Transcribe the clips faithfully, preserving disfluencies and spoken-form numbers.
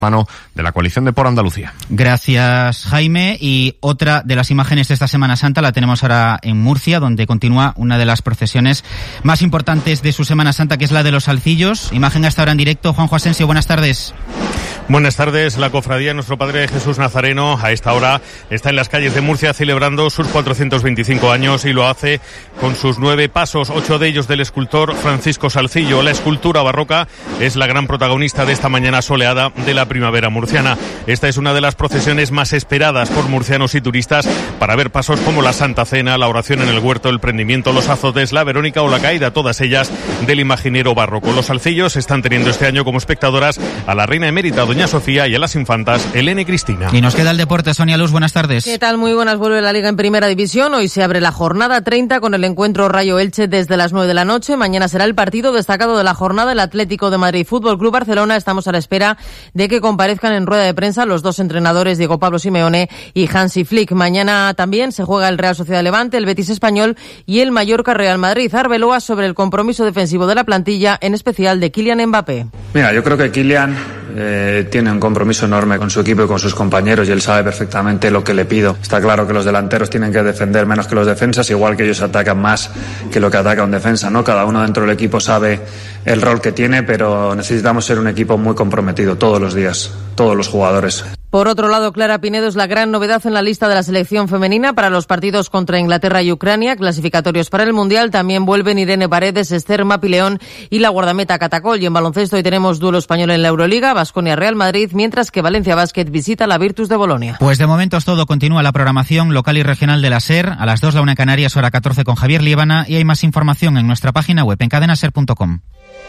mano de la coalición de Por Andalucía. Gracias, Jaime. Y otra de las imágenes de esta Semana Santa la tenemos ahora en Murcia, donde continúa una de las procesiones más importantes de su Semana Santa, que es la de los Salcillos. Imagen hasta ahora en directo. Juanjo Asensio, buenas tardes. Buenas tardes. La cofradía de Nuestro Padre Jesús Nazareno a esta hora está en las calles de Murcia celebrando sus cuatrocientos veinticinco años y lo hace con sus nueve pasos, ocho de ellos del escultor Francisco Salcillo. La escultura barroca es la gran protagonista de esta mañana soleada de la primavera murciana. Esta es una de las procesiones más esperadas por murcianos y turistas para ver pasos como la Santa Cena, la oración en el huerto, el prendimiento, los azotes, la Verónica o la caída, todas ellas del imaginero barroco. Los Salcillos están teniendo este año como espectadoras a la reina emérita Doña Sofía y a las infantas Elena y Cristina. Y nos queda el deporte. Sonia Luz, buenas tardes. ¿Qué tal? Muy buenas. Vuelve la Liga en Primera División. Hoy se abre la jornada treinta con el encuentro Rayo-Elche desde las nueve de la noche. Mañana será el partido destacado de la jornada, el Atlético de Madrid Fútbol Club Barcelona. Estamos a la espera de que comparezcan en rueda de prensa los dos entrenadores, Diego Pablo Simeone y Hansi Flick. Mañana también se juega el Real Sociedad Levante, el Betis Español y el Mallorca Real Madrid. Arbeloa sobre el compromiso defensivo de la plantilla, en especial de Kylian Mbappé. Mira, yo creo que Kylian eh, tiene un compromiso enorme con su equipo y con sus compañeros y él sabe perfectamente lo que le pido. Está claro que los delanteros tienen que defender menos que los defensas, igual que ellos atacan más que lo que ataca un defensa, ¿no? Cada uno dentro del equipo sabe el rol que tiene, pero necesitamos ser un equipo muy comprometido todos los días, todos los jugadores. Por otro lado, Clara Pinedo es la gran novedad en la lista de la selección femenina para los partidos contra Inglaterra y Ucrania, clasificatorios para el Mundial. También vuelven Irene Paredes, Esther Mapileón y la guardameta Catacol. Y en baloncesto hoy tenemos duelo español en la Euroliga, Baskonia Real Madrid, mientras que Valencia Basket visita la Virtus de Bolonia. Pues de momento es todo. Continúa la programación local y regional de la SER. A las dos la una en Canarias, hora catorce con Javier Líbana. Y hay más información en nuestra página web en cadena ser punto com.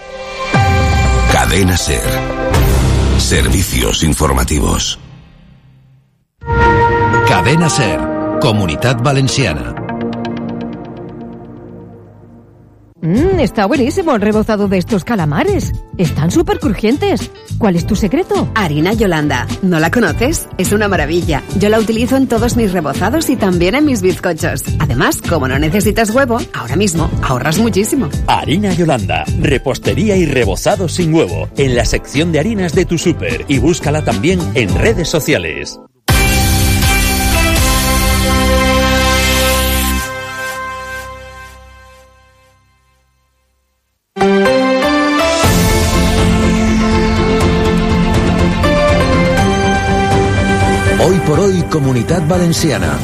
Cadena SER. Servicios informativos. Cadena SER, Comunitat Valenciana. Mmm, está buenísimo el rebozado de estos calamares. Están súper crujientes. ¿Cuál es tu secreto? Harina Yolanda. ¿No la conoces? Es una maravilla. Yo la utilizo en todos mis rebozados y también en mis bizcochos. Además, como no necesitas huevo, ahora mismo ahorras muchísimo. Harina Yolanda. Repostería y rebozado sin huevo. En la sección de harinas de tu súper. Y búscala también en redes sociales. Hoy por hoy, Comunitat Valenciana.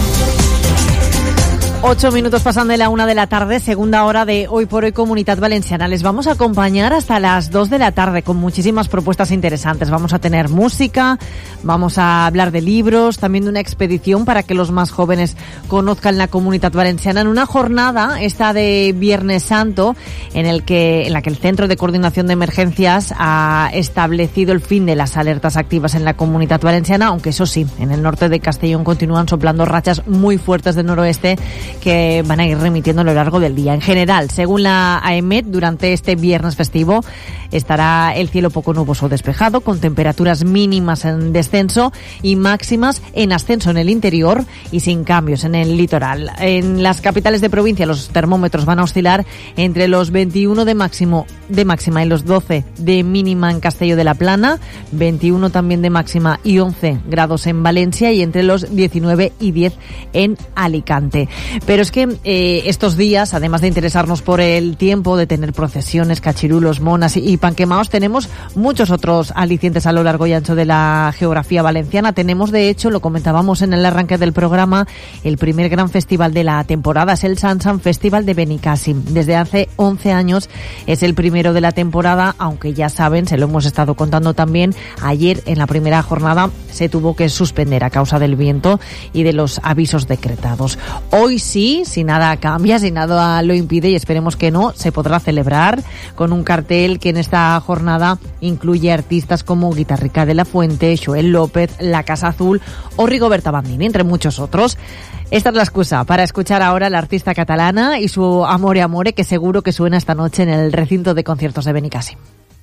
Ocho minutos pasan de la una de la tarde, segunda hora de Hoy por Hoy Comunitat Valenciana. Les vamos a acompañar hasta las dos de la tarde con muchísimas propuestas interesantes. Vamos a tener música, vamos a hablar de libros, también de una expedición para que los más jóvenes conozcan la Comunitat Valenciana en una jornada, esta de Viernes Santo, en el que en la que el Centro de Coordinación de Emergencias ha establecido el fin de las alertas activas en la Comunitat Valenciana, aunque eso sí, en el norte de Castellón continúan soplando rachas muy fuertes del noroeste que van a ir remitiendo a lo largo del día. En general, según la AEMET, durante este viernes festivo estará el cielo poco nuboso o despejado, con temperaturas mínimas en descenso y máximas en ascenso en el interior y sin cambios en el litoral. En las capitales de provincia los termómetros van a oscilar entre los veintiuno de máximo de máxima y los doce de mínima en Castelló de la Plana, veintiuno también de máxima y once grados en Valencia y entre los diecinueve y diez en Alicante. Pero es que eh, estos días, además de interesarnos por el tiempo, de tener procesiones, cachirulos, monas y, y panquemaos, tenemos muchos otros alicientes a lo largo y ancho de la geografía valenciana. Tenemos, de hecho, lo comentábamos en el arranque del programa, el primer gran festival de la temporada, es el Sansan Festival de Benicàssim. Desde hace once años es el primero de la temporada, aunque ya saben, se lo hemos estado contando también, ayer en la primera jornada se tuvo que suspender a causa del viento y de los avisos decretados. Hoy sí, si nada cambia, si nada lo impide, y esperemos que no, se podrá celebrar con un cartel que en esta jornada incluye artistas como Guitarrica de la Fuente, Joel López, La Casa Azul o Rigoberta Bandini, entre muchos otros. Esta es la excusa para escuchar ahora a la artista catalana y su Amore Amore, que seguro que suena esta noche en el recinto de conciertos de Benicàssim.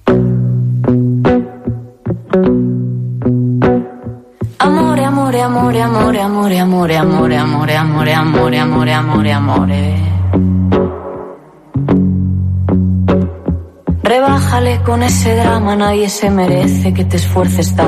Amore, amore, amore, amore, amore, amore, amore, amore, amore, amore, amore, amore, amore. Rebájale con ese drama, nadie se merece que te esfuerces tanto.